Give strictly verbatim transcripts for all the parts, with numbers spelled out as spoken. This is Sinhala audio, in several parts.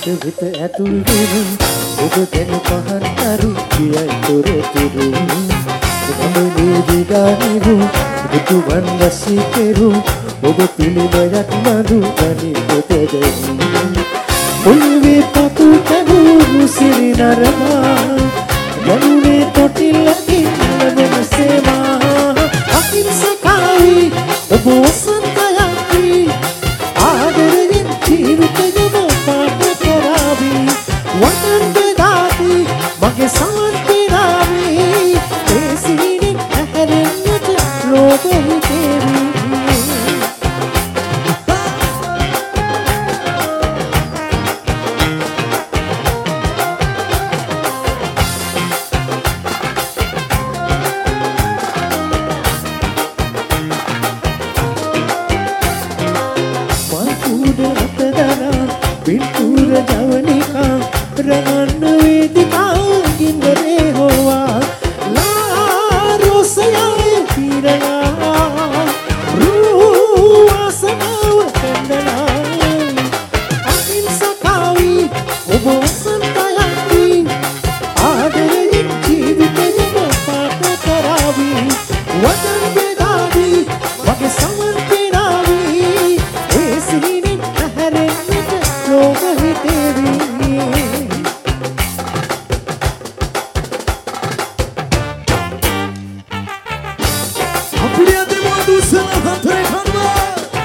වෙත ඇතුල් වෙමු ඔබ දැන පහන් අරු කියයි තොරතුරු ගමනේ දිගානිරු දුතුවන් රසී කෙරු ඔබ පිළිමයක් මඩු ගනි පොතේ ඔළුවේ පතු කැබුරු සිරි නරමා ගනුනේ තොටිල්ලකින් ලැබෙන සේවා අහිංසකයි ඔබ වසන්තයයි ආදරයෙන් ජීවිතයම පාට කරාවි වතන් බෙදාති මගේ සමන්පිනාවි ඒ සිහිනෙන් ඇහැරෙන්නට ලෝකෙහි තේරි पिंटूर जवनी का रंगन वेदिका गिंदरे होवा ला रोसयाए पीरया रूवासनाव कंदना अहिंसकावी ඔබ වසන්තයයි ආදරයෙන් ජීවිතයම පාට කරාවි වචන බෙදාවි මගේ සමන් පිනාවි ඒ සිහිනෙන් ඇහැරෙන්නට ලෝකෙහි තේරි අපිරිය දෙමෝ දුසල හතරේ කනවා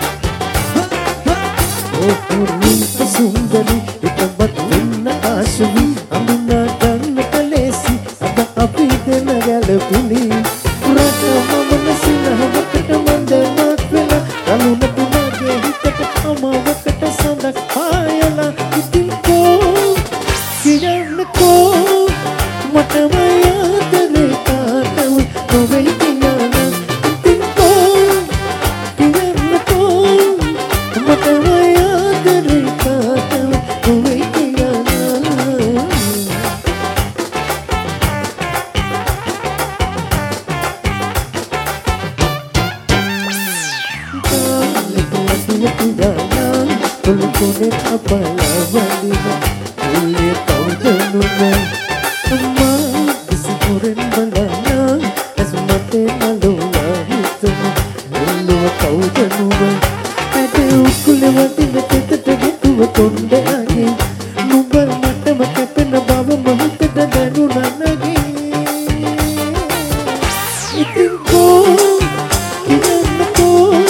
ඕපුරිත සුන්දරි එකබත් වෙන්න ආශවි අඳුනා ගන්නට ලේසි අද අපි දෙන ගැලපුලි රට මමන සිනහවකට මන්දමත් වෙලා කලුනට මගේ හිතට අමවකට සඳක් පායලා ඉතින් කෝ කියන්නකෝ මටම යාදනේ කාටව නොවෙයි කියන්න ඉතින් කෝ කියන්නකෝ මටම යාදනේ කාටව නොවෙයි කියන්න Kulkunin apala waliba Uli tautanuna Amma Isikurin malana Asmate maluna hitama Ulu tautanuna Ade ukule wadina tetata gituwa konde agi Nubar matama kepena baba mahutata danuna nagi Itinko Kinanako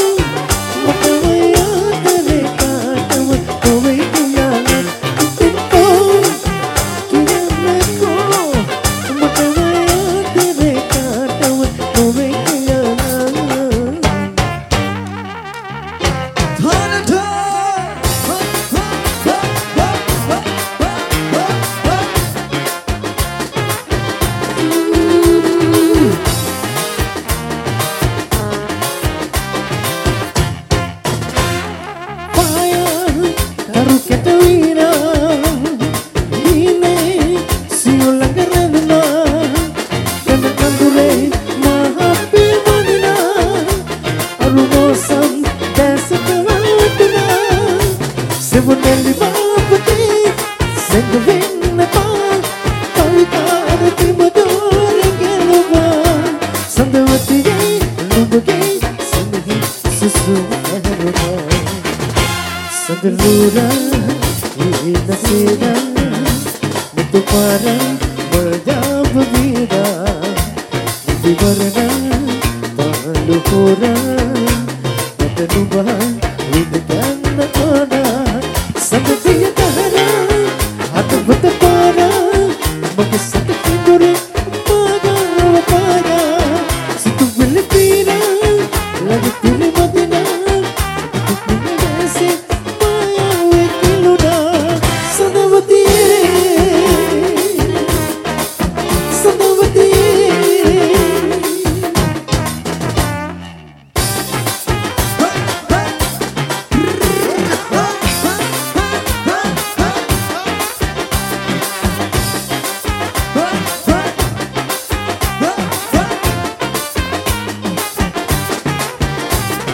Sandelura ina seda mutu para berjab vida di warna palu pura matanuba windan nakona sandeya tahara hat but para magsat kidure paga paga situ bilpira lagi tuli madina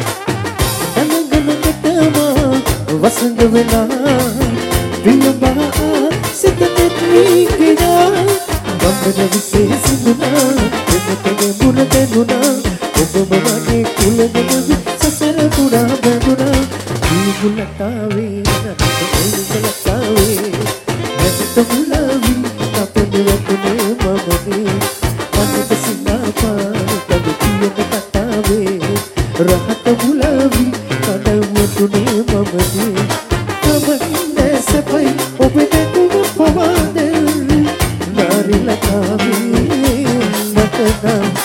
Wasn't the winner, be a වීගිනා ගම්බද විශේෂුණා එතකගේ මුරදෙනුණා ඔබම වගේ කුලගෙන සසර පුරා බැඳුණා දීගුලතාවේ නතේ නැත මුලාවි අපේ වතුනේ මමනේ අනිත සිනාපාන කඩ කියන කතාවේ රහත මුලාවි කඩවතුනේ මමනේ තමන්නේ සපයි ඔබේ තුම පවාද නාරි ලතාවේ මතනම්